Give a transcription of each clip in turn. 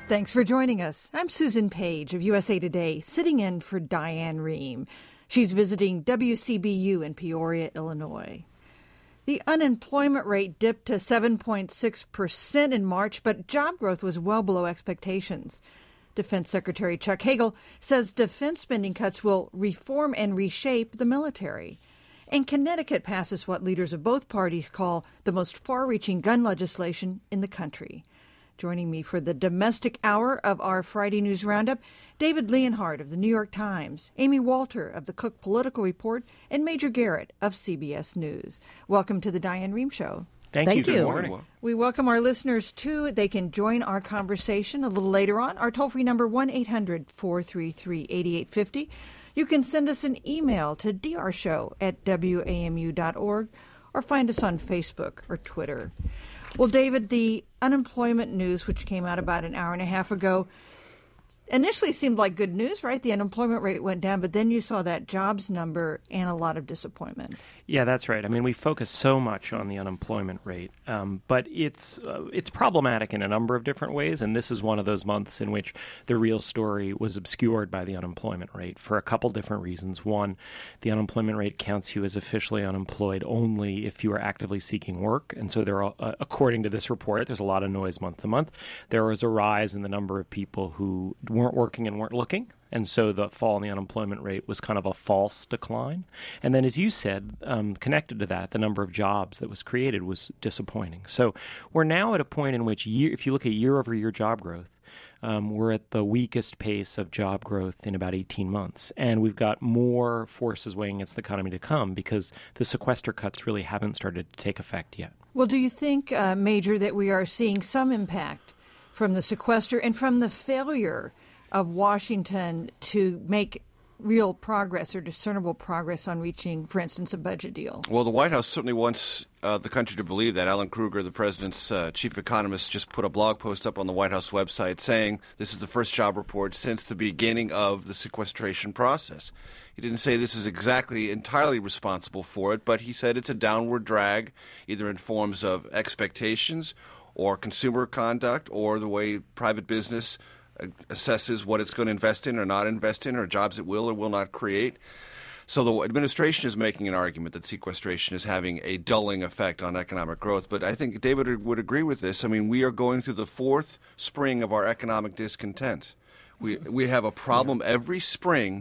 Thanks for joining us. I'm Susan Page of USA Today, sitting in for Diane Rehm. She's visiting WCBU in Peoria, Illinois. The unemployment rate dipped to 7.6% in March, but job growth was well below expectations. Defense Secretary Chuck Hagel says defense spending cuts will reform and reshape the military. And Connecticut passes what leaders of both parties call the most far-reaching gun legislation in the country. Joining me for the domestic hour of our Friday News Roundup, David Leonhardt of the New York Times, Amy Walter of the Cook Political Report, and Major Garrett of CBS News. Welcome to the Diane Rehm Show. Thank you. Good morning. We welcome our listeners, too. They can join our conversation a little later on. Our toll-free number, 1-800-433-8850. You can send us an email to drshow@wamu.org or find us on Facebook or Twitter. Well, David, the unemployment news, which came out about an hour and a half ago, initially seemed like good news, right? The unemployment rate went down, but then you saw that jobs number and a lot of disappointment. Yeah, that's right. I mean, we focus so much on the unemployment rate, but it's problematic in a number of different ways, and this is one of those months in which the real story was obscured by the unemployment rate for a couple different reasons. One, the unemployment rate counts you as officially unemployed only if you are actively seeking work, and so there are, according to this report, there's a lot of noise month to month. There was a rise in the number of people who weren't working and weren't looking. And so the fall in the unemployment rate was kind of a false decline. And then, as you said, connected to that, the number of jobs that was created was disappointing. So we're now at a point in which, if you look at year-over-year job growth, we're at the weakest pace of job growth in about 18 months. And we've got more forces weighing against the economy to come because the sequester cuts really haven't started to take effect yet. Well, do you think, Major, that we are seeing some impact from the sequester and from the failure of Washington to make real progress or discernible progress on reaching, for instance, a budget deal? Well, the White House certainly wants the country to believe that. Alan Krueger, the president's chief economist, just put a blog post up on the White House website saying this is the first job report since the beginning of the sequestration process. He didn't say this is exactly entirely responsible for it, but he said it's a downward drag, either in forms of expectations or consumer conduct or the way private business assesses what it's going to invest in or not invest in, or jobs it will or will not create. So the administration is making an argument that sequestration is having a dulling effect on economic growth. But I think David would agree with this. I mean, we are going through the fourth spring of our economic discontent. We have a problem every spring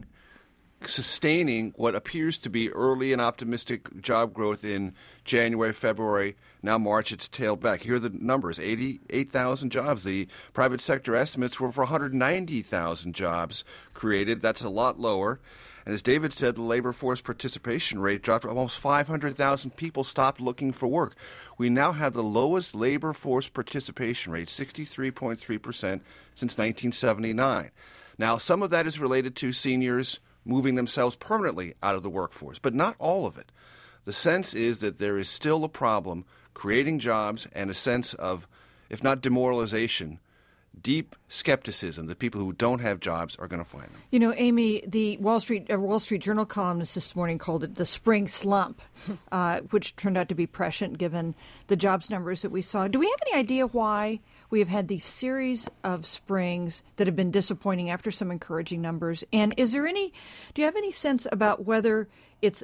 sustaining what appears to be early and optimistic job growth in January, February. Now March, it's tailed back. Here are the numbers, 88,000 jobs. The private sector estimates were for 190,000 jobs created. That's a lot lower. And as David said, the labor force participation rate dropped. Almost 500,000 people stopped looking for work. We now have the lowest labor force participation rate, 63.3% since 1979. Now, some of that is related to seniors moving themselves permanently out of the workforce, but not all of it. The sense is that there is still a problem creating jobs and a sense of, if not demoralization, deep skepticism that people who don't have jobs are going to find them. You know, Amy, the Wall Street Journal columnist this morning called it the spring slump, which turned out to be prescient given the jobs numbers that we saw. Do we have any idea why we have had these series of springs that have been disappointing after some encouraging numbers? And do you have any sense about whether it's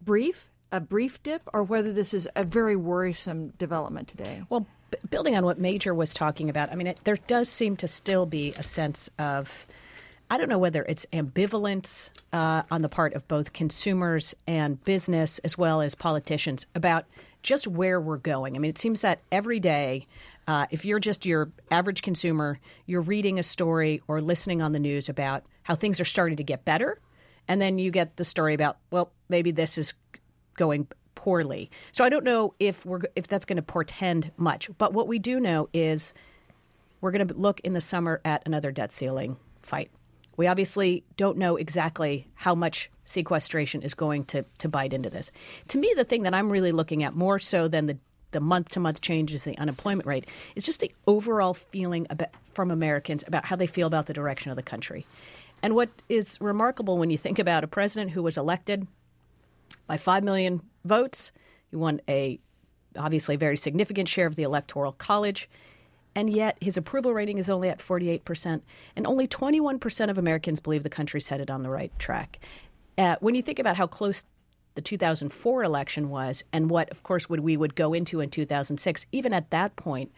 a brief dip, or whether this is a very worrisome development today? Well, building on what Major was talking about, I mean, there does seem to still be a sense of, I don't know whether it's ambivalence on the part of both consumers and business as well as politicians about just where we're going. I mean, it seems that every day, if you're just your average consumer, you're reading a story or listening on the news about how things are starting to get better, and then you get the story about, well, maybe this is going poorly. So I don't know if that's going to portend much. But what we do know is we're going to look in the summer at another debt ceiling fight. We obviously don't know exactly how much sequestration is going to bite into this. To me, the thing that I'm really looking at more so than the month-to-month changes in the unemployment rate is just the overall feeling from Americans about how they feel about the direction of the country. And what is remarkable when you think about a president who was elected by 5 million votes, he won obviously a very significant share of the Electoral College. And yet his approval rating is only at 48%, and only 21% of Americans believe the country's headed on the right track. When you think about how close the 2004 election was and what, of course, we would go into in 2006, even at that point,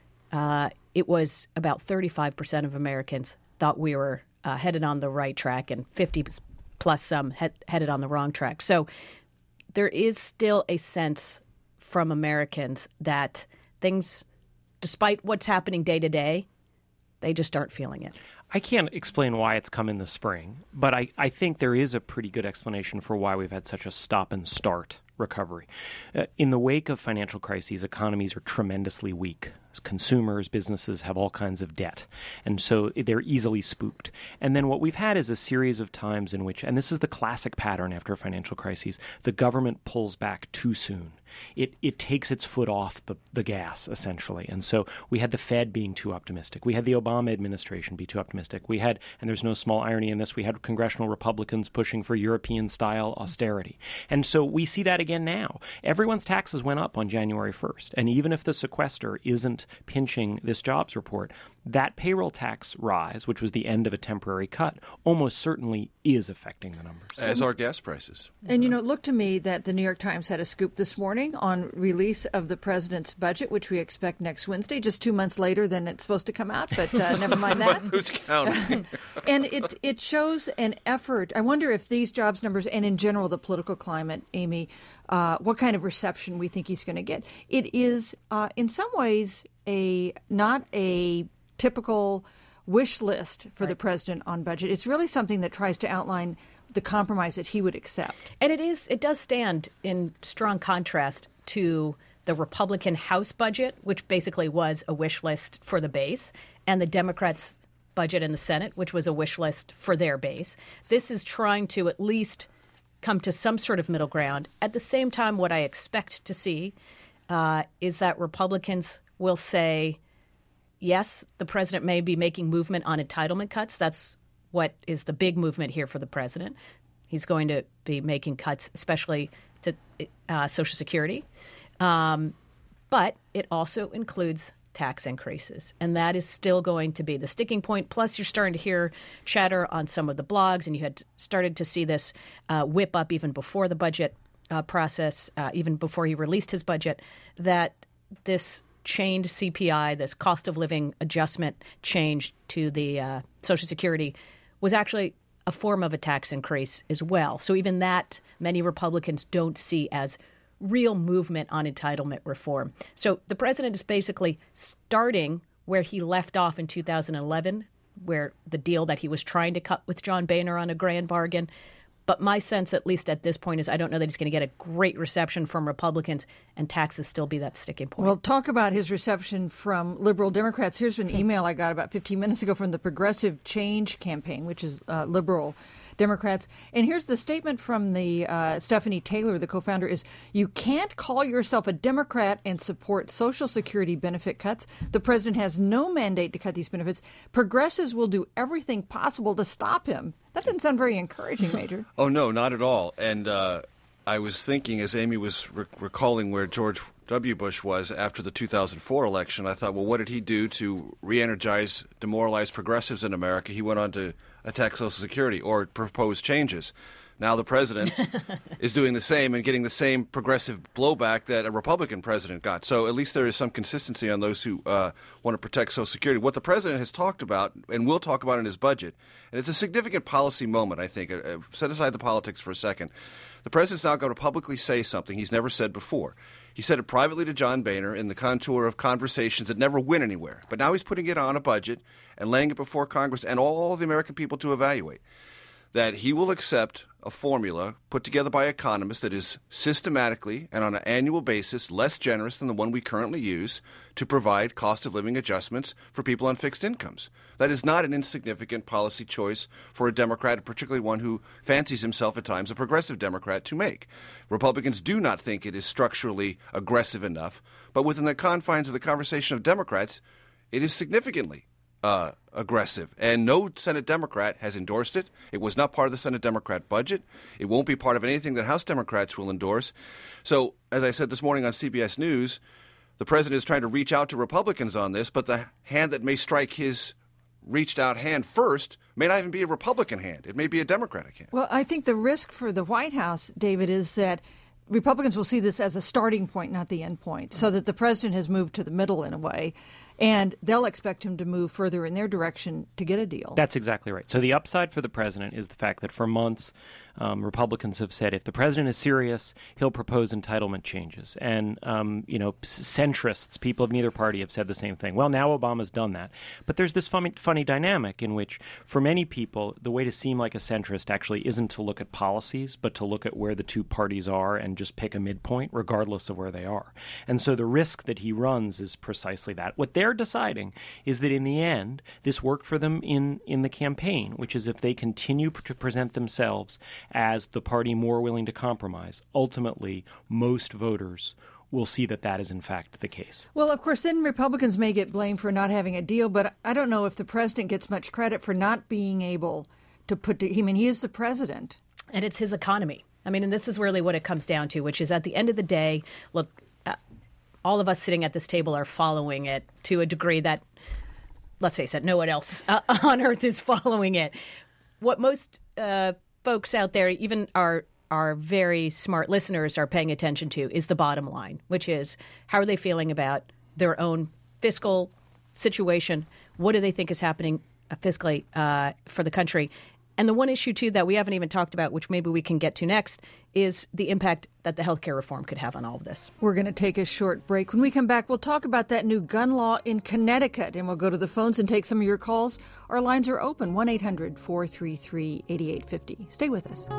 it was about 35% of Americans thought we were headed on the right track, and 50 plus some headed on the wrong track. So there is still a sense from Americans that things, despite what's happening day to day, they just aren't feeling it. I can't explain why it's come in the spring, but I think there is a pretty good explanation for why we've had such a stop-and-start recovery. In the wake of financial crises, economies are tremendously weak. Consumers, businesses have all kinds of debt, and so they're easily spooked. And then what we've had is a series of times in which, and this is the classic pattern after financial crises, the government pulls back too soon. It takes its foot off the gas, essentially. And so we had the Fed being too optimistic. We had the Obama administration be too optimistic. We had, and there's no small irony in this, we had congressional Republicans pushing for European-style austerity. And so we see that again now. Everyone's taxes went up on January 1st. And even if the sequester isn't pinching this jobs report, that payroll tax rise, which was the end of a temporary cut, almost certainly is affecting the numbers. As are gas prices. And, it looked to me that the New York Times had a scoop this morning on release of the president's budget, which we expect next Wednesday, just 2 months later than it's supposed to come out, but never mind that. Who's counting? And it shows an effort. I wonder if these jobs numbers and in general the political climate, Amy, what kind of reception we think he's going to get. It is, in some ways, not a typical wish list for the president on budget. It's really something that tries to outline the compromise that he would accept. And it does stand in strong contrast to the Republican House budget, which basically was a wish list for the base, and the Democrats' budget in the Senate, which was a wish list for their base. This is trying to at least come to some sort of middle ground. At the same time, what I expect to see is that Republicans will say, yes, the president may be making movement on entitlement cuts. That's what is the big movement here for the president. He's going to be making cuts, especially to Social Security. But it also includes tax increases. And that is still going to be the sticking point. Plus, you're starting to hear chatter on some of the blogs, and you had started to see this whip up even before the budget process, even before he released his budget, that this chained CPI, this cost of living adjustment change to the Social Security, was actually a form of a tax increase as well. So even that, many Republicans don't see as real movement on entitlement reform. So the president is basically starting where he left off in 2011, where the deal that he was trying to cut with John Boehner on a grand bargain. But my sense, at least at this point, is I don't know that he's going to get a great reception from Republicans, and taxes still be that sticking point. Well, talk about his reception from liberal Democrats. Here's an email I got about 15 minutes ago from the Progressive Change Campaign, which is liberal Democrats. And here's the statement from the Stephanie Taylor, the co-founder, is you can't call yourself a Democrat and support Social Security benefit cuts. The president has no mandate to cut these benefits. Progressives will do everything possible to stop him. That doesn't sound very encouraging, Major. Oh, no, not at all. And I was thinking, as Amy was recalling where George W. Bush was after the 2004 election, I thought, well, what did he do to re-energize demoralized progressives in America? He went on to attack Social Security or propose changes. Now the president is doing the same and getting the same progressive blowback that a Republican president got. So at least there is some consistency on those who want to protect Social Security. What the president has talked about and will talk about in his budget, and it's a significant policy moment, I think. Set aside the politics for a second. The president's now going to publicly say something he's never said before. He said it privately to John Boehner in the contour of conversations that never went anywhere. But now he's putting it on a budget and laying it before Congress and all the American people to evaluate. That he will accept a formula put together by economists that is systematically and on an annual basis less generous than the one we currently use to provide cost of living adjustments for people on fixed incomes. That is not an insignificant policy choice for a Democrat, particularly one who fancies himself at times a progressive Democrat, to make. Republicans do not think it is structurally aggressive enough, but within the confines of the conversation of Democrats, it is significantly aggressive. And no Senate Democrat has endorsed it. It was not part of the Senate Democrat budget. It won't be part of anything that House Democrats will endorse. So, as I said this morning on CBS News, the president is trying to reach out to Republicans on this, but the hand that may strike his reached out hand first may not even be a Republican hand. It may be a Democratic hand. Well, I think the risk for the White House, David, is that Republicans will see this as a starting point, not the end point, so that the president has moved to the middle in a way, and they'll expect him to move further in their direction to get a deal. That's exactly right. So the upside for the president is the fact that for months, Republicans have said if the president is serious, he'll propose entitlement changes. And, centrists, people of neither party, have said the same thing. Well, now Obama's done that. But there's this funny dynamic in which, for many people, the way to seem like a centrist actually isn't to look at policies, but to look at where the two parties are and just pick a midpoint, regardless of where they are. And so the risk that he runs is precisely that. What they're deciding is that in the end, this worked for them in the campaign, which is if they continue to present themselves as the party more willing to compromise, ultimately most voters will see that that is in fact the case. Well, of course, then Republicans may get blamed for not having a deal, but I don't know if the president gets much credit for not being able to he is the president. And it's his economy. I mean, and this is really what it comes down to, which is at the end of the day, look, all of us sitting at this table are following it to a degree that, let's face it, no one else on earth is following it. What most folks out there, even our very smart listeners, are paying attention to is the bottom line, which is how are they feeling about their own fiscal situation? What do they think is happening fiscally for the country? And the one issue, too, that we haven't even talked about, which maybe we can get to next, is the impact that the health care reform could have on all of this. We're going to take a short break. When we come back, we'll talk about that new gun law in Connecticut, and we'll go to the phones and take some of your calls. Our lines are open, 1-800-433-8850. Stay with us.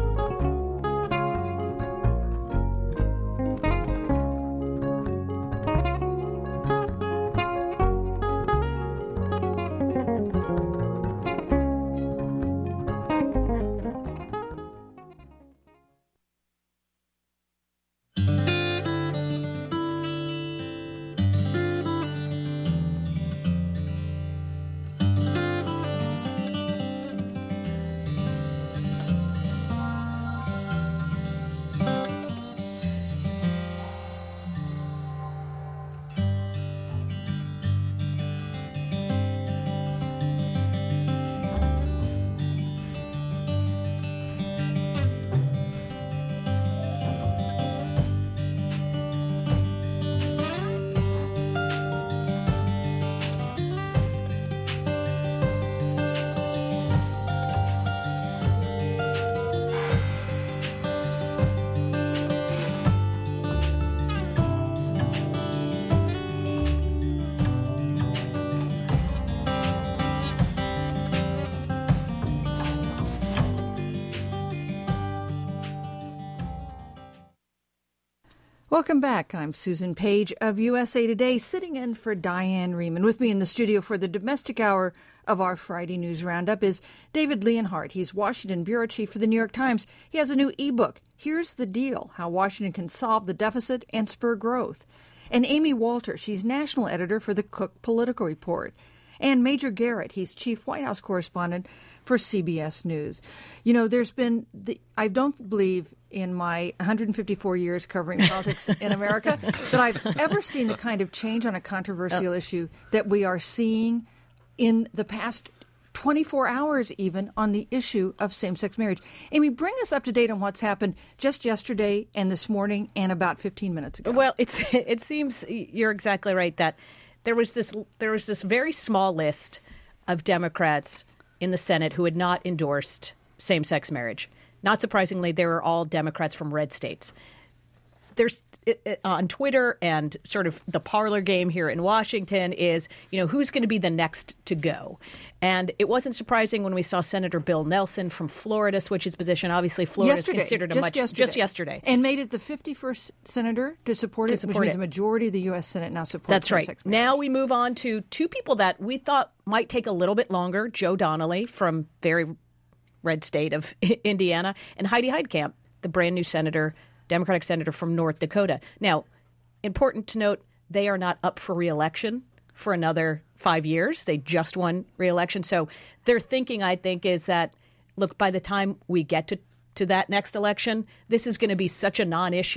Welcome back. I'm Susan Page of USA Today, sitting in for Diane Rehm. And with me in the studio for the domestic hour of our Friday News Roundup is David Leonhardt. He's Washington bureau chief for the New York Times. He has a new ebook, Here's the Deal, How Washington Can Solve the Deficit and Spur Growth. And Amy Walter, she's national editor for the Cook Political Report. And Major Garrett, he's chief White House correspondent for CBS News. You know, there's been, I don't believe in my 154 years covering politics in America that I've ever seen the kind of change on a controversial issue that we are seeing in the past 24 hours even on the issue of same-sex marriage. Amy, bring us up to date on what's happened just yesterday and this morning and about 15 minutes ago. Well, it seems you're exactly right that there was this very small list of Democrats in the Senate who had not endorsed same-sex marriage. Not surprisingly, they were all Democrats from red states. There's on Twitter and sort of the parlor game here in Washington is, who's going to be the next to go? And it wasn't surprising when we saw Senator Bill Nelson from Florida switch his position. Obviously, Florida is considered just yesterday. And made it the 51st senator to support it, which means the majority of the U.S. Senate now supports same-sex marriage. That's right. Now we move on to two people that we thought might take a little bit longer, Joe Donnelly from very red state of Indiana, and Heidi Heitkamp, the brand new senator, Democratic senator from North Dakota. Now, important to note, they are not up for re-election for another 5 years. They just won re-election. So their thinking, I think, is that, look, by the time we get to that next election, this is going to be such a non-issue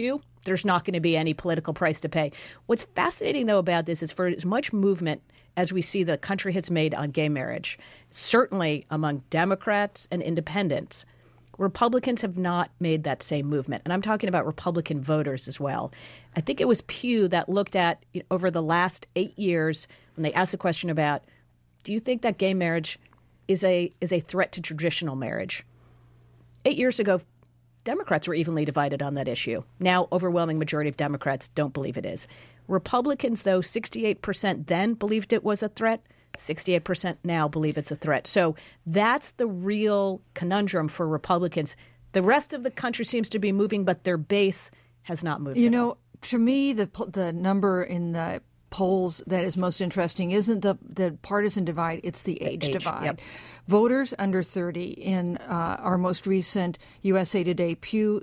there's not going to be any political price to pay. What's fascinating, though, about this is for as much movement as we see the country has made on gay marriage, certainly among Democrats and independents, Republicans have not made that same movement. And I'm talking about Republican voters as well. I think it was Pew that looked at, over the last 8 years, when they asked the question about, do you think that gay marriage is a threat to traditional marriage? 8 years ago, Democrats were evenly divided on that issue. Now, overwhelming majority of Democrats don't believe it is. Republicans, though, 68% then believed it was a threat. 68% now believe it's a threat. So that's the real conundrum for Republicans. The rest of the country seems to be moving, but their base has not moved. You know, to me, the number in the polls that is most interesting isn't the partisan divide, it's the age divide. Yep. Voters under 30 in our most recent USA Today Pew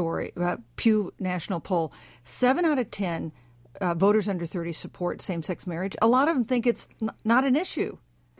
national poll, 7 out of 10 voters under 30 support same-sex marriage. A lot of them think it's not an issue.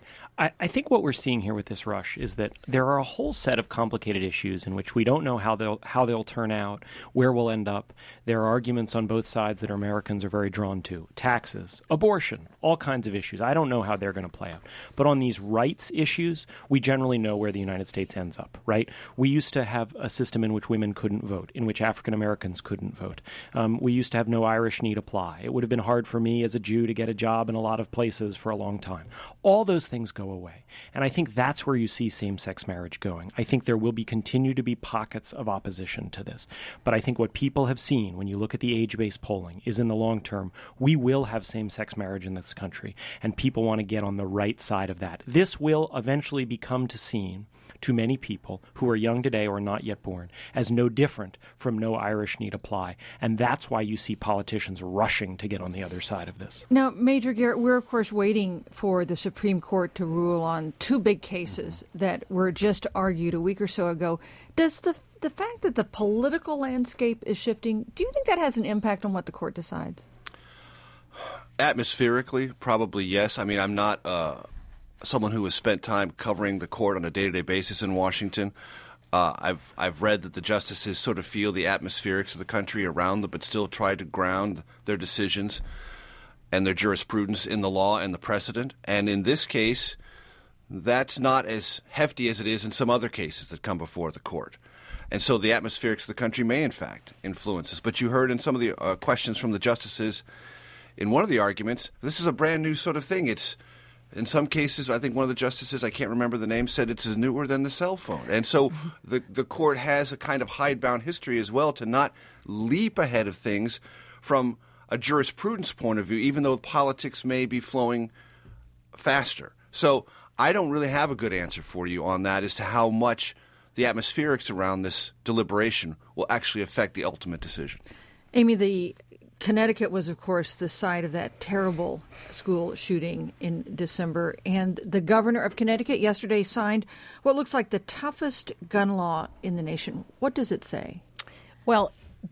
I think what we're seeing here with this rush is that there are a whole set of complicated issues in which we don't know how they'll turn out, where we'll end up. There are arguments on both sides that Americans are very drawn to. Taxes, abortion, all kinds of issues. I don't know how they're going to play out. But on these rights issues, we generally know where the United States ends up, right? We used to have a system in which women couldn't vote, in which African Americans couldn't vote. We used to have no Irish need apply. It would have been hard for me as a Jew to get a job in a lot of places for a long time. All those things go away. And I think that's where you see same-sex marriage going. I think there will continue to be pockets of opposition to this. But I think what people have seen when you look at the age-based polling is in the long term, we will have same-sex marriage in this country. And people want to get on the right side of that. This will eventually become seen to many people who are young today or not yet born as no different from no Irish need apply. And that's why you see politicians rushing to get on the other side of this. Now, Major Garrett, we're, of course, waiting for the Supreme Court to rule on two big cases that were just argued a week or so ago. Does the fact that the political landscape is shifting, do you think that has an impact on what the court decides? Atmospherically, probably yes. I mean, I'm not someone who has spent time covering the court on a day-to-day basis in Washington. I've read that the justices sort of feel the atmospherics of the country around them, but still try to ground their decisions and their jurisprudence in the law and the precedent. And in this case, that's not as hefty as it is in some other cases that come before the court. And so the atmospherics of the country may, in fact, influence us. But you heard in some of the questions from the justices in one of the arguments, this is a brand new sort of thing. It's in some cases, I think one of the justices, I can't remember the name, said it's newer than the cell phone. And so the court has a kind of hidebound history as well to not leap ahead of things from a jurisprudence point of view, even though politics may be flowing faster. So I don't really have a good answer for you on that as to how much the atmospherics around this deliberation will actually affect the ultimate decision. Amy, the Connecticut was, of course, the site of that terrible school shooting in December. And the governor of Connecticut yesterday signed what looks like the toughest gun law in the nation. What does it say? Well,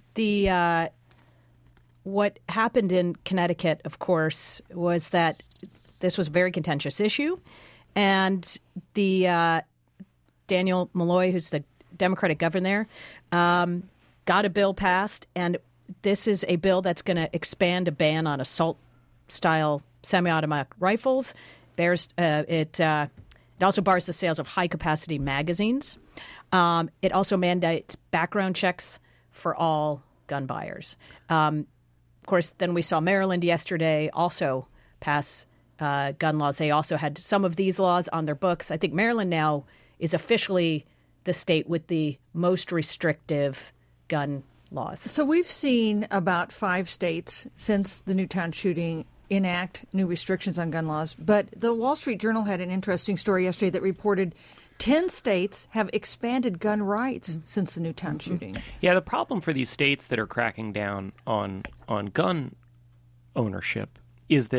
what happened in Connecticut, of course, was that this was a very contentious issue. And the Daniel Malloy, who's the Democratic governor there, got a bill passed, and this is a bill that's going to expand a ban on assault-style semi-automatic rifles. It also bars the sales of high-capacity magazines. It also mandates background checks for all gun buyers. Of course, then we saw Maryland yesterday also pass gun laws. They also had some of these laws on their books. I think Maryland now is officially the state with the most restrictive gun laws. So we've seen about 5 states since the Newtown shooting enact new restrictions on gun laws. But the Wall Street Journal had an interesting story yesterday that reported 10 states have expanded gun rights since the Newtown shooting. Yeah, the problem for these states that are cracking down on gun ownership is that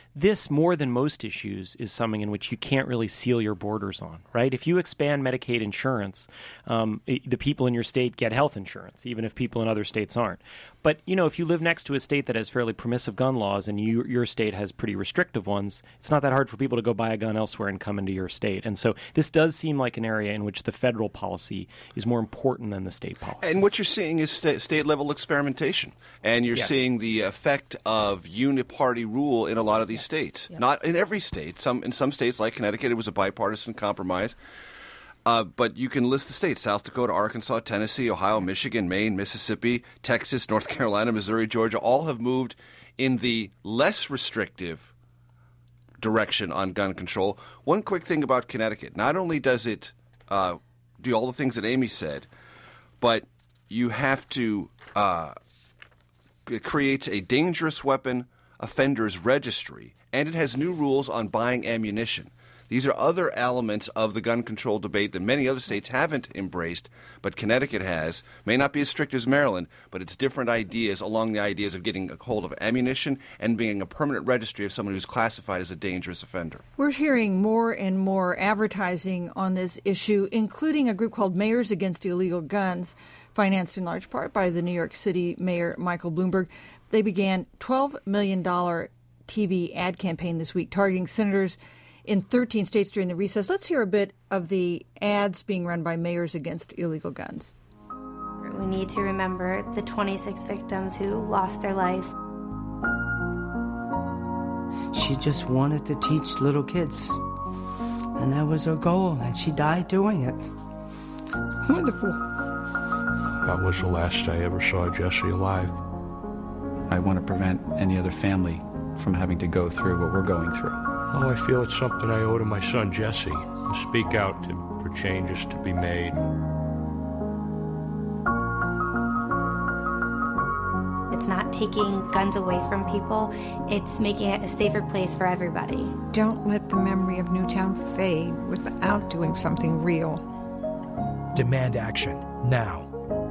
this, more than most issues, is something in which you can't really seal your borders on, right? If you expand Medicaid insurance, the people in your state get health insurance, even if people in other states aren't. But, if you live next to a state that has fairly permissive gun laws and your state has pretty restrictive ones, it's not that hard for people to go buy a gun elsewhere and come into your state. And so this does seem like an area in which the federal policy is more important than the state policy. And what you're seeing is state-level experimentation. And you're seeing the effect of uniparty rule in a lot of these states. Yep. Not in every state. In some states, like Connecticut, it was a bipartisan compromise. But you can list the states: South Dakota, Arkansas, Tennessee, Ohio, Michigan, Maine, Mississippi, Texas, North Carolina, Missouri, Georgia, all have moved in the less restrictive direction on gun control. One quick thing about Connecticut: not only does it do all the things that Amy said, but you have to it creates a dangerous weapon offenders registry, and it has new rules on buying ammunition. These are other elements of the gun control debate that many other states haven't embraced, but Connecticut has. May not be as strict as Maryland, but it's different ideas along the ideas of getting a hold of ammunition and being a permanent registry of someone who's classified as a dangerous offender. We're hearing more and more advertising on this issue, including a group called Mayors Against Illegal Guns, financed in large part by the New York City Mayor Michael Bloomberg. They began $12 million TV ad campaign this week targeting senators in 13 states during the recess. Let's hear a bit of the ads being run by Mayors Against Illegal Guns. We need to remember the 26 victims who lost their lives. She just wanted to teach little kids, and that was her goal, and she died doing it. Wonderful. That was the last I ever saw Jesse alive. I want to prevent any other family from having to go through what we're going through. Oh, I feel it's something I owe to my son Jesse, to speak out for changes to be made. It's not taking guns away from people, it's making it a safer place for everybody. Don't let the memory of Newtown fade without doing something real. Demand action now.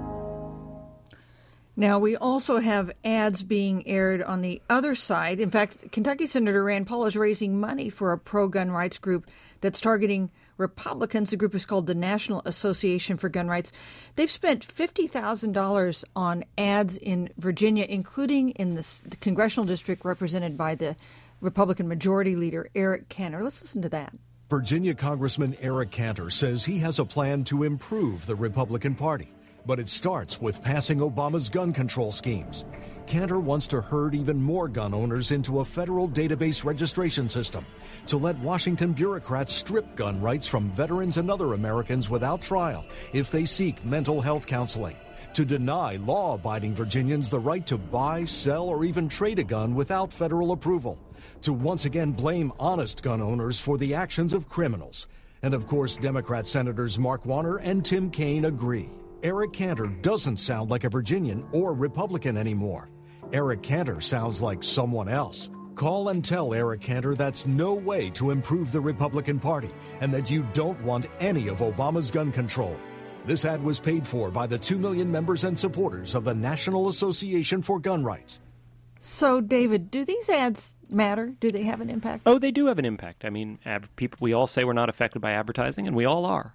Now, we also have ads being aired on the other side. In fact, Kentucky Senator Rand Paul is raising money for a pro-gun rights group that's targeting Republicans. The group is called the National Association for Gun Rights. They've spent $50,000 on ads in Virginia, including in the congressional district represented by the Republican Majority Leader Eric Cantor. Let's listen to that. Virginia Congressman Eric Cantor says he has a plan to improve the Republican Party. But it starts with passing Obama's gun control schemes. Cantor wants to herd even more gun owners into a federal database registration system to let Washington bureaucrats strip gun rights from veterans and other Americans without trial if they seek mental health counseling, to deny law-abiding Virginians the right to buy, sell, or even trade a gun without federal approval, to once again blame honest gun owners for the actions of criminals. And of course, Democrat Senators Mark Warner and Tim Kaine agree. Eric Cantor doesn't sound like a Virginian or Republican anymore. Eric Cantor sounds like someone else. Call and tell Eric Cantor that's no way to improve the Republican Party and that you don't want any of Obama's gun control. This ad was paid for by the 2 million members and supporters of the National Association for Gun Rights. So, David, do these ads matter? Do they have an impact? Oh, they do have an impact. I mean, people. We all say we're not affected by advertising, and we all are.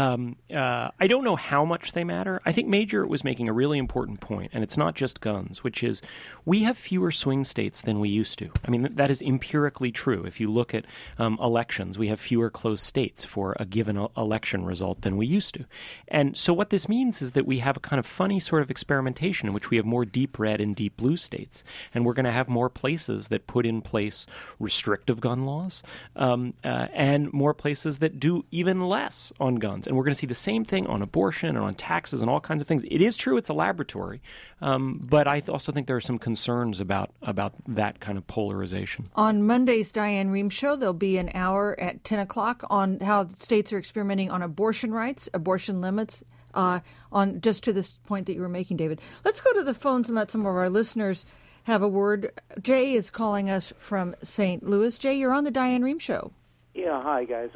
I don't know how much they matter. I think Major was making a really important point, and it's not just guns, which is we have fewer swing states than we used to. I mean, that is empirically true. If you look at elections, we have fewer closed states for a given election result than we used to. And so what this means is that we have a kind of funny sort of experimentation in which we have more deep red and deep blue states, and we're going to have more places that put in place restrictive gun laws and more places that do even less on guns. And we're going to see the same thing on abortion and on taxes and all kinds of things. It is true it's a laboratory, but I also think there are some concerns about that kind of polarization. On Monday's Diane Rehm show, there'll be an hour at 10 o'clock on how states are experimenting on abortion rights, abortion limits, on just to this point that you were making, David. Let's go to the phones and let some of our listeners have a word. Jay is calling us from St. Louis. Jay, you're on the Diane Rehm show. Yeah, hi, guys.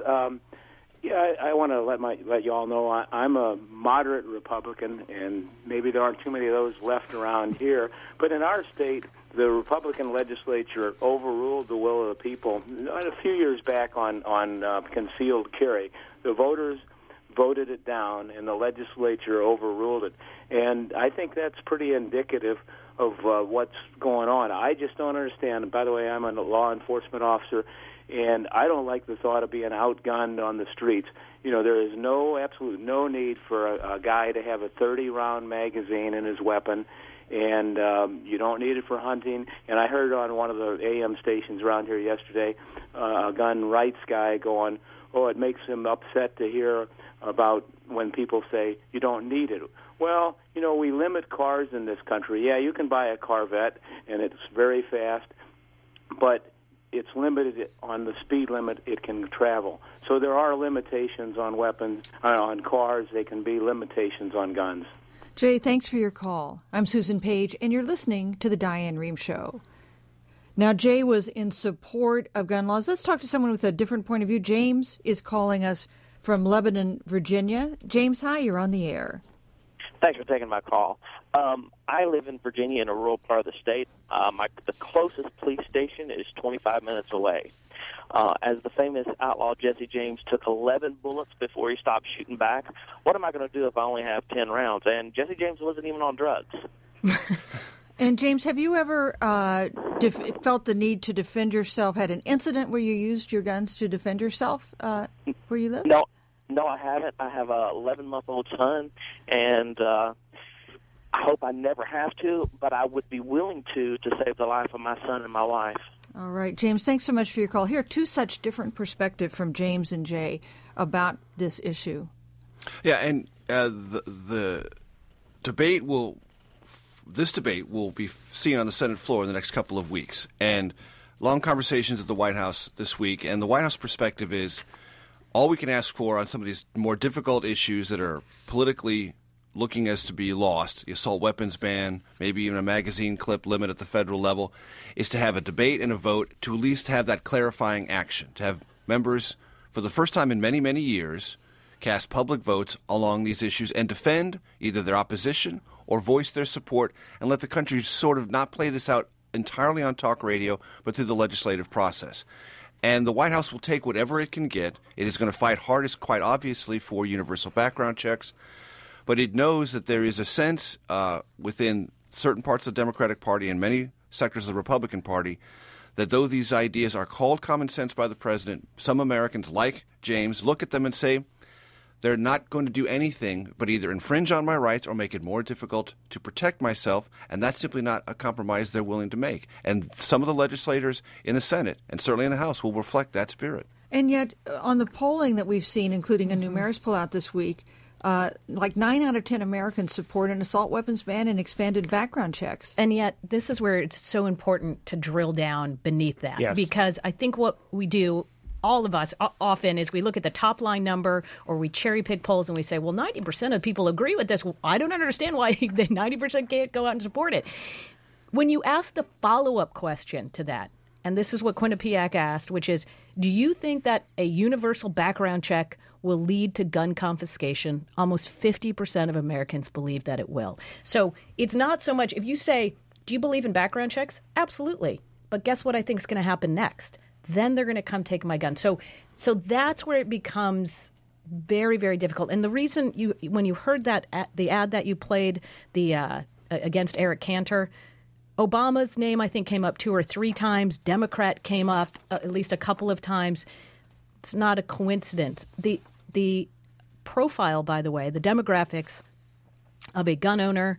I want to let you all know I'm a moderate Republican, and maybe there aren't too many of those left around here. But in our state, the Republican legislature overruled the will of the people a few years back on concealed carry. The voters voted it down, and the legislature overruled it. And I think that's pretty indicative of what's going on. I just don't understand. And by the way, I'm a law enforcement officer, and I don't like the thought of being outgunned on the streets. There is absolute no need for a guy to have a 30-round magazine in his weapon, and you don't need it for hunting. And I heard on one of the AM stations around here yesterday a gun rights guy going, it makes him upset to hear about when people say you don't need it. Well, we limit cars in this country. Yeah, you can buy a Corvette, and it's very fast, but it's limited on the speed limit it can travel. So there are limitations on weapons, on cars. They can be limitations on guns. Jay, thanks for your call. I'm Susan Page, and you're listening to The Diane Rehm Show. Now, Jay was in support of gun laws. Let's talk to someone with a different point of view. James is calling us from Lebanon, Virginia. James, hi, you're on the air. Thanks for taking my call. I live in Virginia in a rural part of the state. The closest police station is 25 minutes away. As the famous outlaw Jesse James took 11 bullets before he stopped shooting back, what am I going to do if I only have 10 rounds? And Jesse James wasn't even on drugs. And James, have you ever felt the need to defend yourself, had an incident where you used your guns to defend yourself where you live? No, I haven't. I have a 11-month-old son, and I hope I never have to, but I would be willing to save the life of my son and my wife. All right, James, thanks so much for your call. Here are two such different perspectives from James and Jay about this issue. Yeah, and the debate this debate will be seen on the Senate floor in the next couple of weeks. And long conversations at the White House this week. And the White House perspective is all we can ask for on some of these more difficult issues that are politically looking as to be lost, the assault weapons ban, maybe even a magazine clip limit at the federal level, is to have a debate and a vote to at least have that clarifying action, to have members, for the first time in many, many years, cast public votes along these issues and defend either their opposition or voice their support and let the country sort of not play this out entirely on talk radio, but through the legislative process. And the White House will take whatever it can get. It is going to fight hardest, quite obviously, for universal background checks. But it knows that there is a sense within certain parts of the Democratic Party and many sectors of the Republican Party that though these ideas are called common sense by the president, some Americans, like James, look at them and say, they're not going to do anything but either infringe on my rights or make it more difficult to protect myself, and that's simply not a compromise they're willing to make. And some of the legislators in the Senate, and certainly in the House, will reflect that spirit. And yet, on the polling that we've seen, including a new Marist poll out this week, like 9 out of 10 Americans support an assault weapons ban and expanded background checks. And yet, this is where it's so important to drill down beneath that. Yes. Because I think what we do, all of us often, is we look at the top line number or we cherry pick polls and we say, well, 90% of people agree with this. Well, I don't understand why the 90% can't go out and support it. When you ask the follow-up question to that, and this is what Quinnipiac asked, which is, do you think that a universal background check will lead to gun confiscation? Almost 50% of Americans believe that it will. So it's not so much, if you say, do you believe in background checks? Absolutely. But guess what I think is going to happen next? Then they're going to come take my gun. So that's where it becomes very, very difficult. And the reason when you heard that the ad that you played, the against Eric Cantor, Obama's name I think came up 2 or 3 times. Democrat came up at least a couple of times. It's not a coincidence. The profile, by the way, the demographics of a gun owner,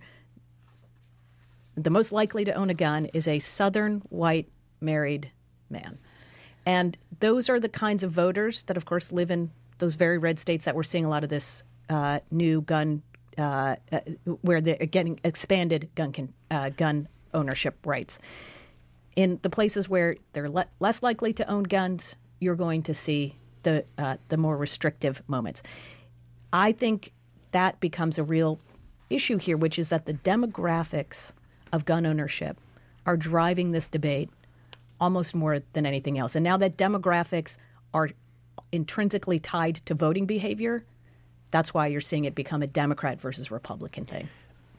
the most likely to own a gun is a Southern white married man. And those are the kinds of voters that, of course, live in those very red states that we're seeing a lot of this new gun, where they're getting expanded gun ownership rights. In the places where they're less likely to own guns, you're going to see the more restrictive moments. I think that becomes a real issue here, which is that the demographics of gun ownership are driving this debate almost more than anything else. And now that demographics are intrinsically tied to voting behavior, that's why you're seeing it become a Democrat versus Republican thing.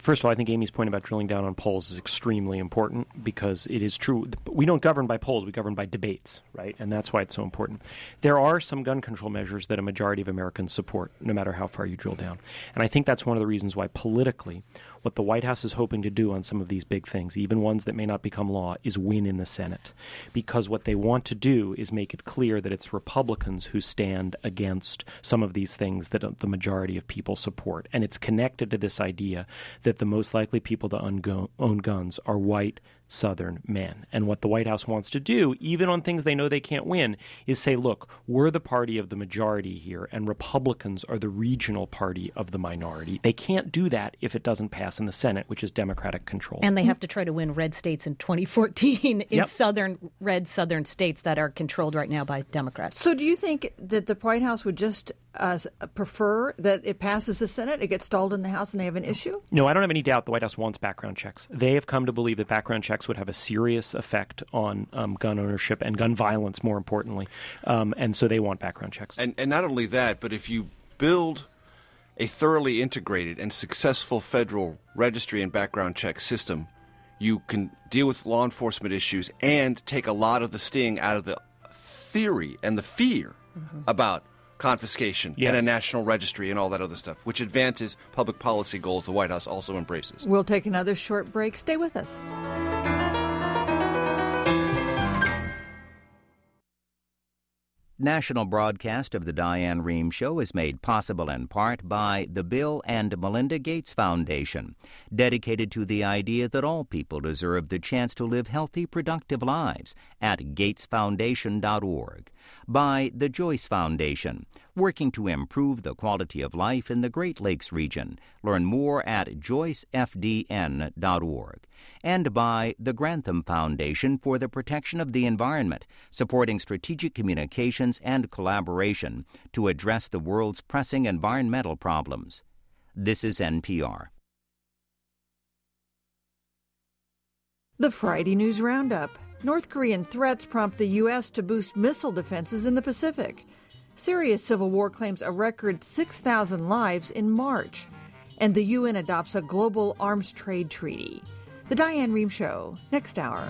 First of all, I think Amy's point about drilling down on polls is extremely important because it is true. We don't govern by polls. We govern by debates, right? And that's why it's so important. There are some gun control measures that a majority of Americans support, no matter how far you drill down. And I think that's one of the reasons why politically what the White House is hoping to do on some of these big things, even ones that may not become law, is win in the Senate. Because what they want to do is make it clear that it's Republicans who stand against some of these things that the majority of people support. And it's connected to this idea that the most likely people to own guns are white Southern men. And what the White House wants to do, even on things they know they can't win, is say, look, we're the party of the majority here, and Republicans are the regional party of the minority. They can't do that if it doesn't pass in the Senate, which is Democratic control. And they have to try to win red states in 2014 in red southern states that are controlled right now by Democrats. So do you think that the White House would just prefer that it passes the Senate, it gets stalled in the House, and they have an issue? No, I don't have any doubt the White House wants background checks. They have come to believe that background checks would have a serious effect on gun ownership and gun violence, more importantly. And so they want background checks. And not only that, but if you build a thoroughly integrated and successful federal registry and background check system, you can deal with law enforcement issues and take a lot of the sting out of the theory and the fear about confiscation and a national registry and all that other stuff, which advances public policy goals the White House also embraces. We'll take another short break. Stay with us. National broadcast of the Diane Rehm Show is made possible in part by the Bill and Melinda Gates Foundation, dedicated to the idea that all people deserve the chance to live healthy, productive lives at gatesfoundation.org. By the Joyce Foundation, working to improve the quality of life in the Great Lakes region. Learn more at joycefdn.org. And by the Grantham Foundation for the Protection of the Environment, supporting strategic communications and collaboration to address the world's pressing environmental problems. This is NPR. The Friday News Roundup. North Korean threats prompt the U.S. to boost missile defenses in the Pacific. Syria's civil war claims a record 6,000 lives in March. And the UN adopts a global arms trade treaty. The Diane Rehm Show, next hour.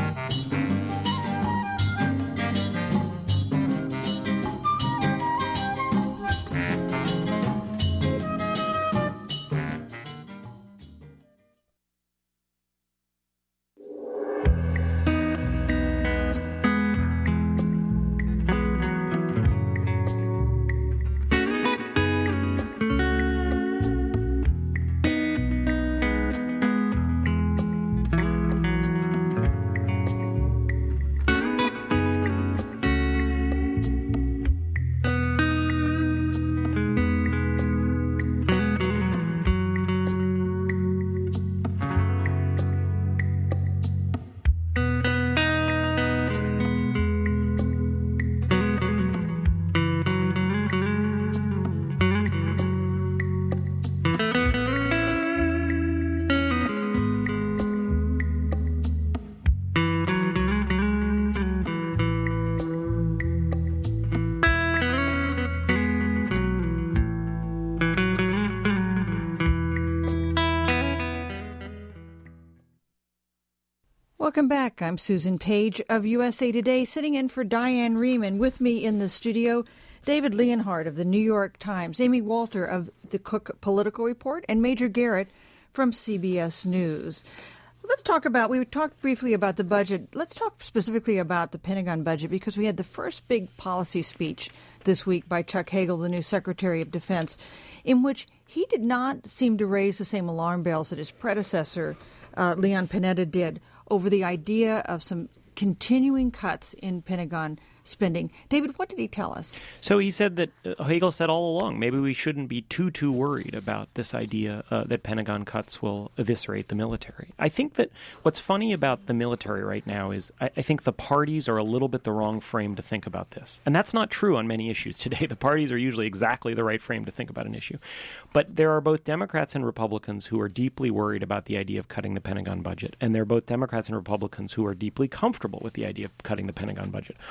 Welcome back. I'm Susan Page of USA Today, sitting in for Diane Rehm, and with me in the studio, David Leonhardt of the New York Times, Amy Walter of the Cook Political Report, and Major Garrett from CBS News. Let's talk about, we talked briefly about the budget. Let's talk specifically about the Pentagon budget, because we had the first big policy speech this week by Chuck Hagel, the new Secretary of Defense, in which he did not seem to raise the same alarm bells that his predecessor, Leon Panetta, did over the idea of some continuing cuts in Pentagon spending. David, what did he tell us? So he said that Hagel said all along, maybe we shouldn't be too worried about this idea that Pentagon cuts will eviscerate the military. I think that what's funny about the military right now is I think the parties are a little bit the wrong frame to think about this. And that's not true on many issues today. The parties are usually exactly the right frame to think about an issue. But there are both Democrats and Republicans who are deeply worried about the idea of cutting the Pentagon budget. And there are both Democrats and Republicans who are deeply comfortable with the idea of cutting the Pentagon budget. Obama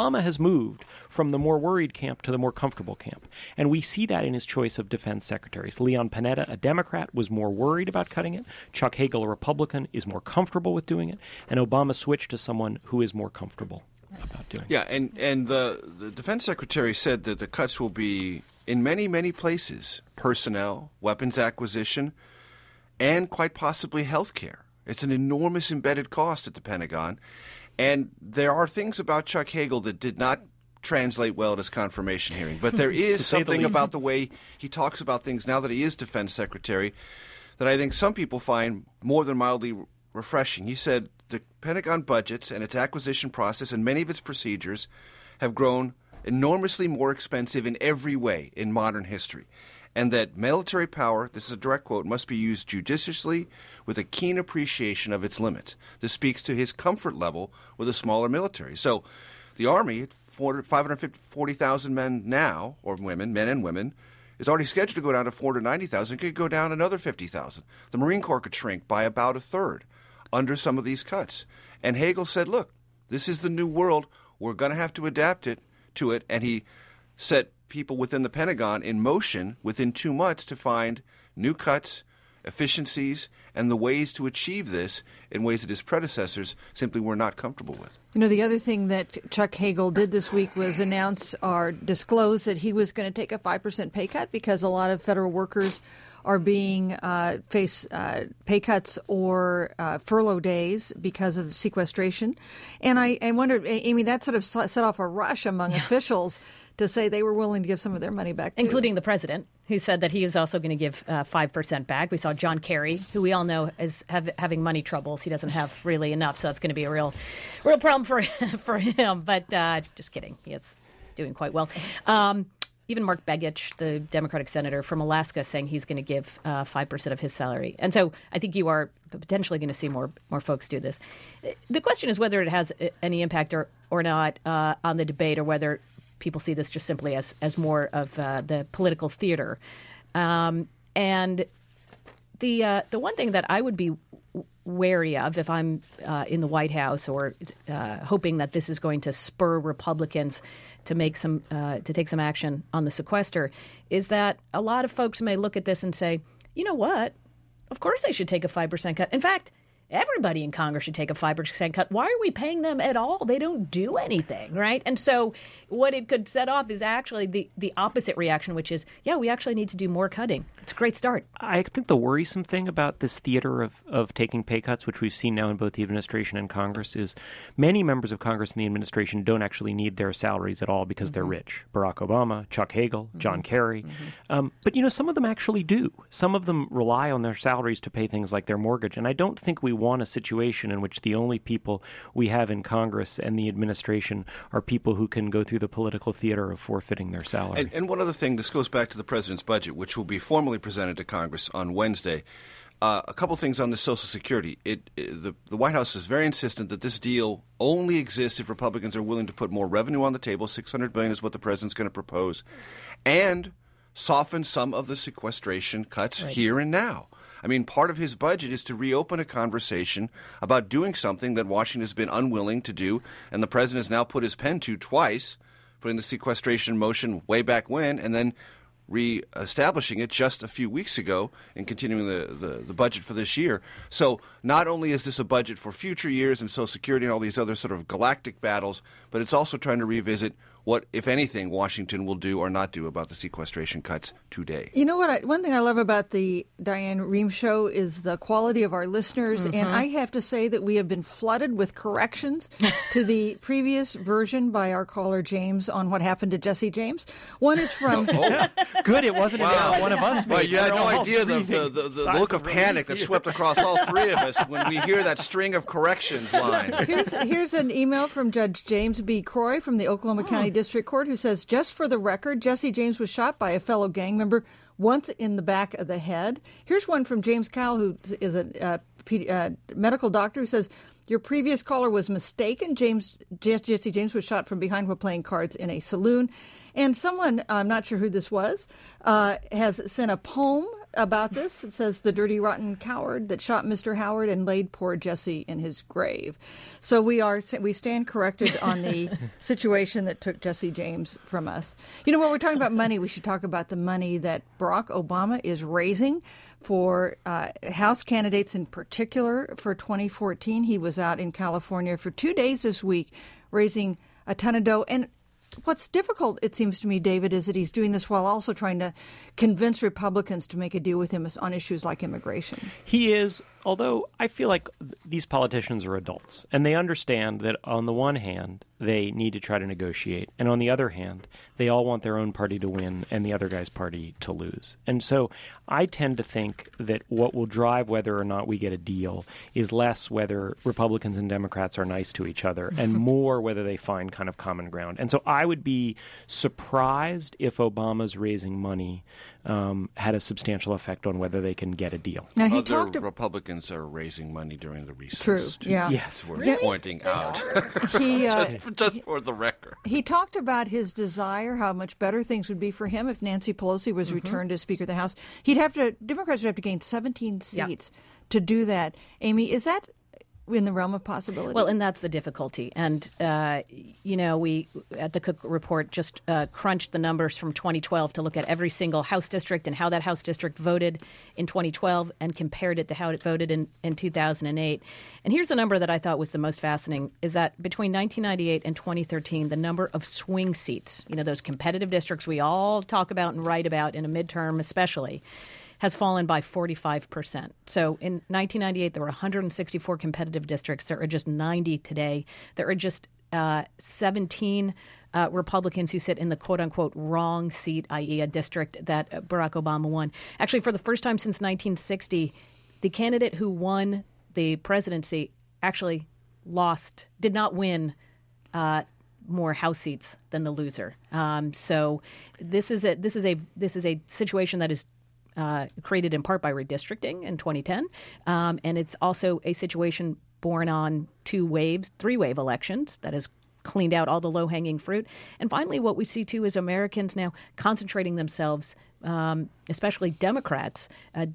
Obama has moved from the more worried camp to the more comfortable camp. And we see that in his choice of defense secretaries. Leon Panetta, a Democrat, was more worried about cutting it. Chuck Hagel, a Republican, is more comfortable with doing it. And Obama switched to someone who is more comfortable about doing it. Yeah, and the defense secretary said that the cuts will be in many, many places: personnel, weapons acquisition, and quite possibly health care. It's an enormous embedded cost at the Pentagon. And there are things about Chuck Hagel that did not translate well at his confirmation hearing. But there is something about the way he talks about things now that he is defense secretary that I think some people find more than mildly refreshing. He said the Pentagon budgets and its acquisition process and many of its procedures have grown enormously more expensive in every way in modern history, and that military power, this is a direct quote, must be used judiciously with a keen appreciation of its limits. This speaks to his comfort level with a smaller military. So the Army, 540,000 men now, or women, men and women, is already scheduled to go down to 490,000. It could go down another 50,000. The Marine Corps could shrink by about a third under some of these cuts. And Hagel said, look, this is the new world. We're going to have to adapt to it. And he set people within the Pentagon in motion within 2 months to find new cuts, efficiencies, and the ways to achieve this in ways that his predecessors simply were not comfortable with. You know, the other thing that Chuck Hagel did this week was announce or disclose that he was going to take a 5% pay cut because a lot of federal workers are being face pay cuts or furlough days because of sequestration. And I wondered, Amy, that sort of set off a rush among officials to say they were willing to give some of their money back, too. Including the president, who said that he is also going to give 5% back. We saw John Kerry, who we all know is having money troubles. He doesn't have really enough, so it's going to be a real problem for him. But just kidding. He is doing quite well. Even Mark Begich, the Democratic senator from Alaska, saying he's going to give 5% of his salary. And so I think you are potentially going to see more folks do this. The question is whether it has any impact or not on the debate, or whether people see this just simply as more of the political theater. And the one thing that I would be wary of if I'm in the White House, or hoping that this is going to spur Republicans to take some action on the sequester, is that a lot of folks may look at this and say, you know what, of course they should take a 5% cut. In fact, everybody in Congress should take a 5% cut. Why are we paying them at all? They don't do anything, right? And so what it could set off is actually the opposite reaction, which is, yeah, we actually need to do more cutting. It's a great start. I think the worrisome thing about this theater of taking pay cuts, which we've seen now in both the administration and Congress, is many members of Congress and the administration don't actually need their salaries at all because they're rich. Barack Obama, Chuck Hagel, John Kerry. But, you know, some of them actually do. Some of them rely on their salaries to pay things like their mortgage. And I don't think we want a situation in which the only people we have in Congress and the administration are people who can go through the political theater of forfeiting their salary. And one other thing, this goes back to the president's budget, which will be formally presented to Congress on Wednesday. A couple things on the Social Security. The White House is very insistent that this deal only exists if Republicans are willing to put more revenue on the table. $600 billion is what the president's going to propose, and soften some of the sequestration cuts here and now. I mean, part of his budget is to reopen a conversation about doing something that Washington has been unwilling to do, and the president has now put his pen to twice, putting the sequestration motion way back when, and then re-establishing it just a few weeks ago and continuing the budget for this year. So not only is this a budget for future years and Social Security and all these other sort of galactic battles, but it's also trying to revisit what, if anything, Washington will do or not do about the sequestration cuts today. You know what? One thing I love about the Diane Rehm show is the quality of our listeners. And I have to say that we have been flooded with corrections to the previous version by our caller James on what happened to Jesse James. One is from... Good, it wasn't one of us. Well, you had no idea the look of panic that swept across all three of us when we hear that string of corrections line. Here's an email from Judge James B. Croy from the Oklahoma County District Court, who says, just for the record, Jesse James was shot by a fellow gang member once in the back of the head. Here's one from James Cowell, who is a medical doctor, who says, your previous caller was mistaken. Jesse James was shot from behind while playing cards in a saloon. And someone, I'm not sure who this was, has sent a poem about this. It says the dirty, rotten coward that shot Mr. Howard and laid poor Jesse in his grave. So we stand corrected on the situation that took Jesse James from us. You know, when we're talking about money, we should talk about the money that Barack Obama is raising for House candidates in particular for 2014. He was out in California for 2 days this week raising a ton of dough. And what's difficult, it seems to me, David, is that he's doing this while also trying to convince Republicans to make a deal with him on issues like immigration. He is, although I feel like these politicians are adults, and they understand that on the one hand, they need to try to negotiate, and on the other hand, they all want their own party to win and the other guy's party to lose. And so I tend to think that what will drive whether or not we get a deal is less whether Republicans and Democrats are nice to each other and more whether they find kind of common ground. And so I would be surprised if Obama's raising money had a substantial effect on whether they can get a deal. Now, other Republicans are raising money during the recess. True, yeah. Yes. We're pointing out. Just for the record. He talked about his desire, how much better things would be for him if Nancy Pelosi was returned as Speaker of the House. Democrats would have to gain 17 seats to do that. Amy, is that in the realm of possibility? Well, and that's the difficulty. And, we at the Cook Report just crunched the numbers from 2012 to look at every single House district and how that House district voted in 2012 and compared it to how it voted in 2008. And here's the number that I thought was the most fascinating, is that between 1998 and 2013, the number of swing seats, those competitive districts we all talk about and write about in a midterm especially, has fallen by 45%. So in 1998, there were 164 competitive districts. There are just 90 today. There are just 17 Republicans who sit in the quote-unquote wrong seat, i.e. a district that Barack Obama won. Actually, for the first time since 1960, the candidate who won the presidency actually did not win more House seats than the loser. So this is a situation that is created in part by redistricting in 2010, and it's also a situation born on three-wave elections that has cleaned out all the low-hanging fruit. And finally, what we see, too, is Americans now concentrating themselves, especially Democrats,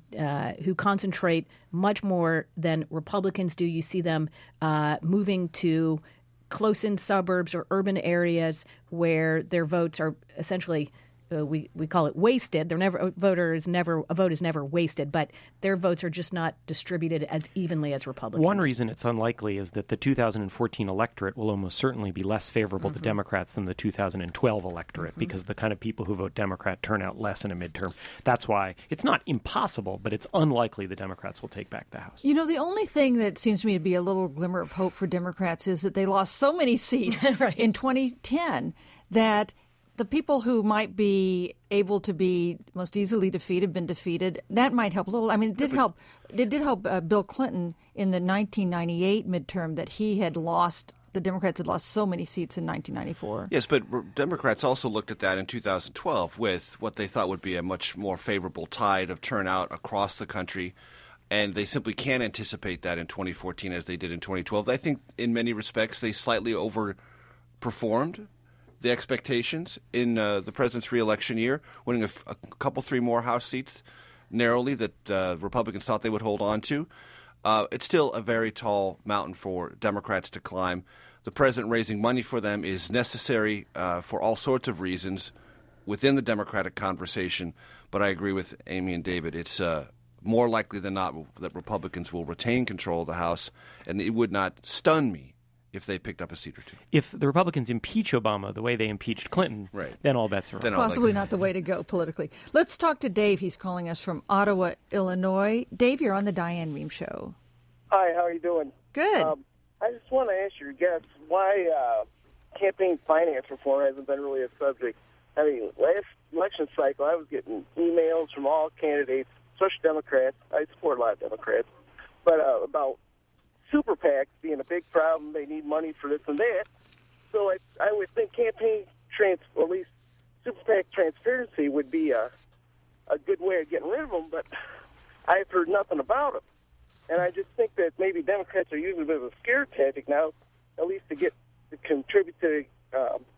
who concentrate much more than Republicans do. You see them moving to close-in suburbs or urban areas where their votes are essentially we call it wasted. A vote is never wasted, but their votes are just not distributed as evenly as Republicans. One reason it's unlikely is that the 2014 electorate will almost certainly be less favorable to Democrats than the 2012 electorate because the kind of people who vote Democrat turn out less in a midterm. That's why it's not impossible, but it's unlikely the Democrats will take back the House. The only thing that seems to me to be a little glimmer of hope for Democrats is that they lost so many seats in 2010 that the people who might be able to be most easily been defeated. That might help a little. I mean, it did help. It did help Bill Clinton in the 1998 midterm that he had lost. The Democrats had lost so many seats in 1994. Yes, but Democrats also looked at that in 2012 with what they thought would be a much more favorable tide of turnout across the country. And they simply can't anticipate that in 2014 as they did in 2012. I think in many respects they slightly overperformed the expectations in the president's re-election year, winning a couple, three more House seats narrowly that Republicans thought they would hold on to. It's still a very tall mountain for Democrats to climb. The president raising money for them is necessary for all sorts of reasons within the Democratic conversation, but I agree with Amy and David. It's more likely than not that Republicans will retain control of the House, and it would not stun me if they picked up a seat or two. If the Republicans impeach Obama the way they impeached Clinton, then all bets are off. Possibly not the way to go politically. Let's talk to Dave. He's calling us from Ottawa, Illinois. Dave, you're on the Diane Rehm Show. Hi, how are you doing? Good. I just want to ask your guests why campaign finance reform hasn't been really a subject. I mean, last election cycle, I was getting emails from all candidates, especially Democrats. I support a lot of Democrats, but about super PACs being a big problem. They need money for this and that. So I would think campaign or at least super PAC transparency would be a good way of getting rid of them, but I've heard nothing about them. And I just think that maybe Democrats are using a bit of a scare tactic now, at least to contribute to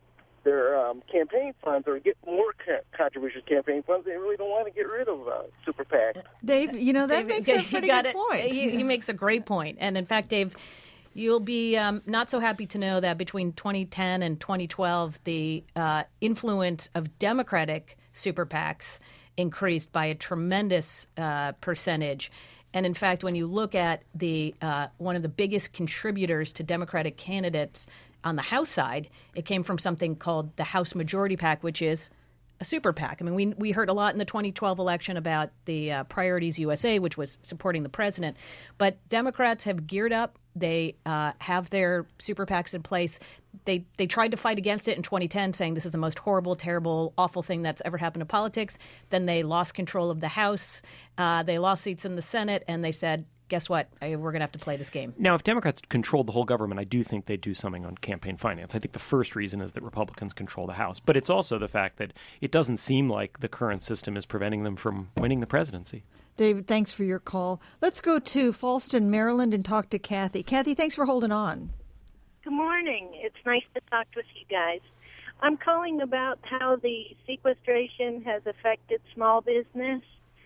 their campaign funds or get more contributions campaign funds. They really don't want to get rid of super PACs. Dave, that makes a pretty good point. He makes a great point. And in fact, Dave, you'll be not so happy to know that between 2010 and 2012, the influence of Democratic super PACs increased by a tremendous percentage. And in fact, when you look at the one of the biggest contributors to Democratic candidates on the House side, it came from something called the House Majority PAC, which is a super PAC. I mean, we heard a lot in the 2012 election about the Priorities USA, which was supporting the president. But Democrats have geared up. They have their super PACs in place. They tried to fight against it in 2010, saying this is the most horrible, terrible, awful thing that's ever happened to politics. Then they lost control of the House. They lost seats in the Senate, and they said, guess what? We're going to have to play this game. Now, if Democrats controlled the whole government, I do think they'd do something on campaign finance. I think the first reason is that Republicans control the House. But it's also the fact that it doesn't seem like the current system is preventing them from winning the presidency. David, thanks for your call. Let's go to Fallston, Maryland, and talk to Kathy. Kathy, thanks for holding on. Good morning. It's nice to talk with you guys. I'm calling about how the sequestration has affected small business.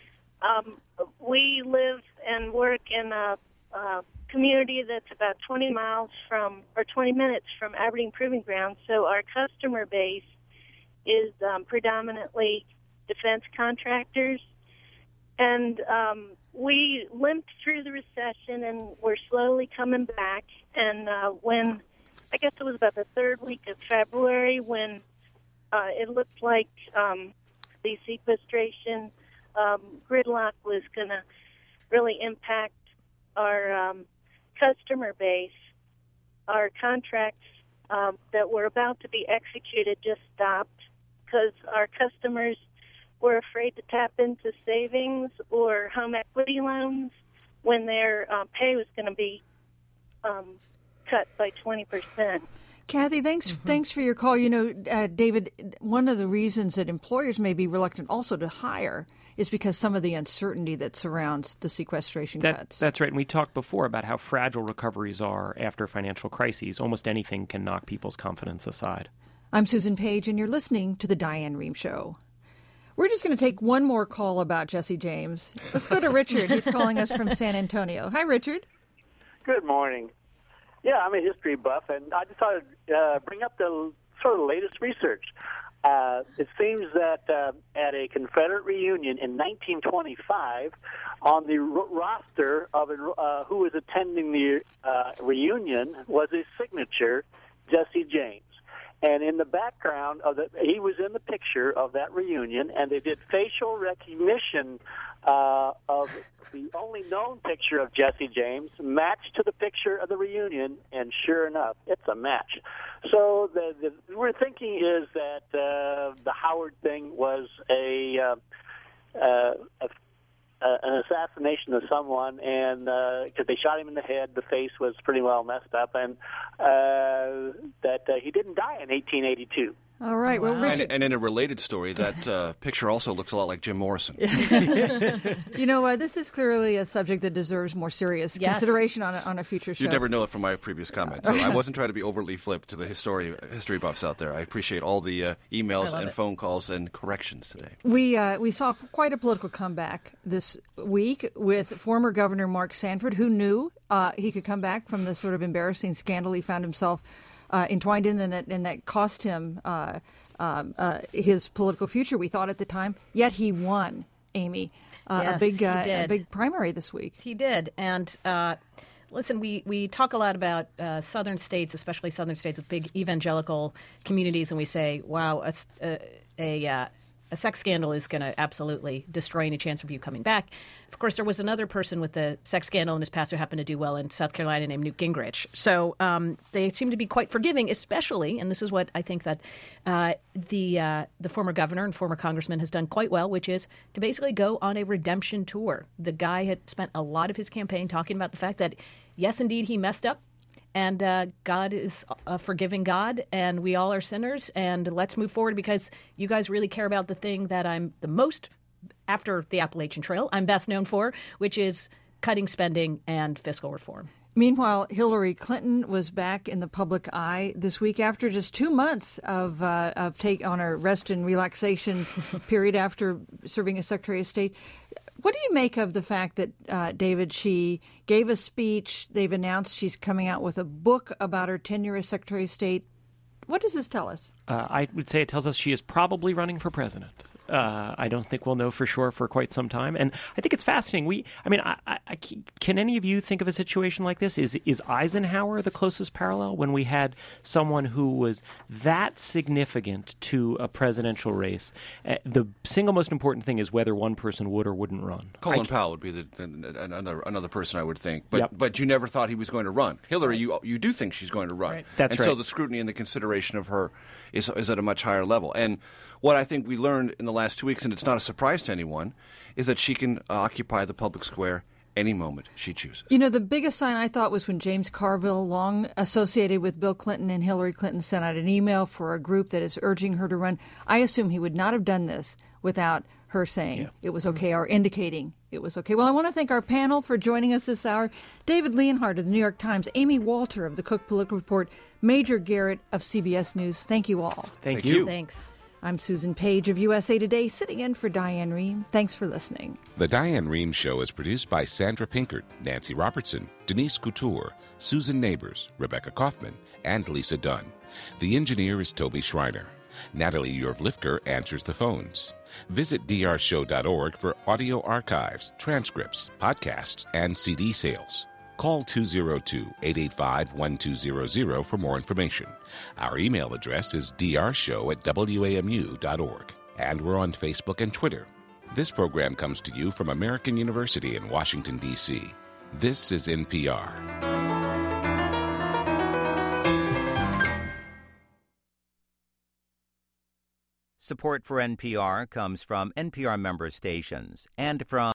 We live and work in a community that's about 20 minutes from Aberdeen Proving Ground, so our customer base is predominantly defense contractors. And we limped through the recession, and we're slowly coming back. And when, I guess it was about the third week of February, when it looked like the sequestration gridlock was going to really impact our customer base, our contracts that were about to be executed just stopped because our customers were afraid to tap into savings or home equity loans when their pay was going to be cut by 20%. Kathy, thanks for your call. David, one of the reasons that employers may be reluctant also to hire is because some of the uncertainty that surrounds the sequestration cuts. That's right. And we talked before about how fragile recoveries are after financial crises. Almost anything can knock people's confidence aside. I'm Susan Page, and you're listening to The Diane Rehm Show. We're just going to take one more call about Jesse James. Let's go to Richard. He's calling us from San Antonio. Hi, Richard. Good morning. Yeah, I'm a history buff, and I just thought I'd bring up the sort of latest research. It seems that at a Confederate reunion in 1925, on the roster of who was attending the reunion was his signature, Jesse James. And in the background he was in the picture of that reunion, and they did facial recognition of the only known picture of Jesse James matched to the picture of the reunion, and sure enough, it's a match. So we're thinking is that the Howard thing was an assassination of someone, and because they shot him in the head, the face was pretty well messed up, and that he didn't die in 1882. All right. Well, Richard, and in a related story, that picture also looks a lot like Jim Morrison. This is clearly a subject that deserves more serious consideration on a future show. You never know it from my previous comment. So I wasn't trying to be overly flip to the history buffs out there. I appreciate all the emails and phone calls and corrections today. We saw quite a political comeback this week with former Governor Mark Sanford, who knew he could come back from the sort of embarrassing scandal he found himself entwined in, and that cost him his political future, we thought at the time. Yet he won, Amy, a big primary this week. He did. And listen, we talk a lot about southern states, especially southern states with big evangelical communities, and we say, wow, a sex scandal is going to absolutely destroy any chance of you coming back. Of course, there was another person with the sex scandal in his past who happened to do well in South Carolina named Newt Gingrich. So they seem to be quite forgiving, especially, and this is what I think that the former governor and former congressman has done quite well, which is to basically go on a redemption tour. The guy had spent a lot of his campaign talking about the fact that, yes, indeed, he messed up. And God is a forgiving God, and we all are sinners, and let's move forward because you guys really care about the thing that I'm the most, after the Appalachian Trail, I'm best known for, which is cutting spending and fiscal reform. Meanwhile, Hillary Clinton was back in the public eye this week after just 2 months of take on a rest and relaxation period after serving as Secretary of State. What do you make of the fact that, David, she gave a speech? They've announced she's coming out with a book about her tenure as Secretary of State. What does this tell us? I would say it tells us she is probably running for president. I don't think we'll know for sure for quite some time. And I think it's fascinating. Can any of you think of a situation like this? Is Eisenhower the closest parallel when we had someone who was that significant to a presidential race? The single most important thing is whether one person would or wouldn't run. Colin Powell would be another person I would think. But you never thought he was going to run. Hillary, you do think she's going to run. Right. That's right. So the scrutiny and the consideration of her is at a much higher level. And what I think we learned in the last 2 weeks, and it's not a surprise to anyone, is that she can occupy the public square any moment she chooses. You know, the biggest sign I thought was when James Carville, long associated with Bill Clinton and Hillary Clinton, sent out an email for a group that is urging her to run. I assume he would not have done this without her saying it was okay or indicating it was okay. Well, I want to thank our panel for joining us this hour. David Leonhardt of the New York Times, Amy Walter of the Cook Political Report, Major Garrett of CBS News. Thank you all. Thank you. Thanks. I'm Susan Page of USA Today, sitting in for Diane Rehm. Thanks for listening. The Diane Rehm Show is produced by Sandra Pinkert, Nancy Robertson, Denise Couture, Susan Neighbors, Rebecca Kaufman, and Lisa Dunn. The engineer is Toby Schreiner. Natalie Yerv-Lifker answers the phones. Visit drshow.org for audio archives, transcripts, podcasts, and CD sales. Call 202-885-1200 for more information. Our email address is drshow@wamu.org. And we're on Facebook and Twitter. This program comes to you from American University in Washington, D.C. This is NPR. Support for NPR comes from NPR member stations and from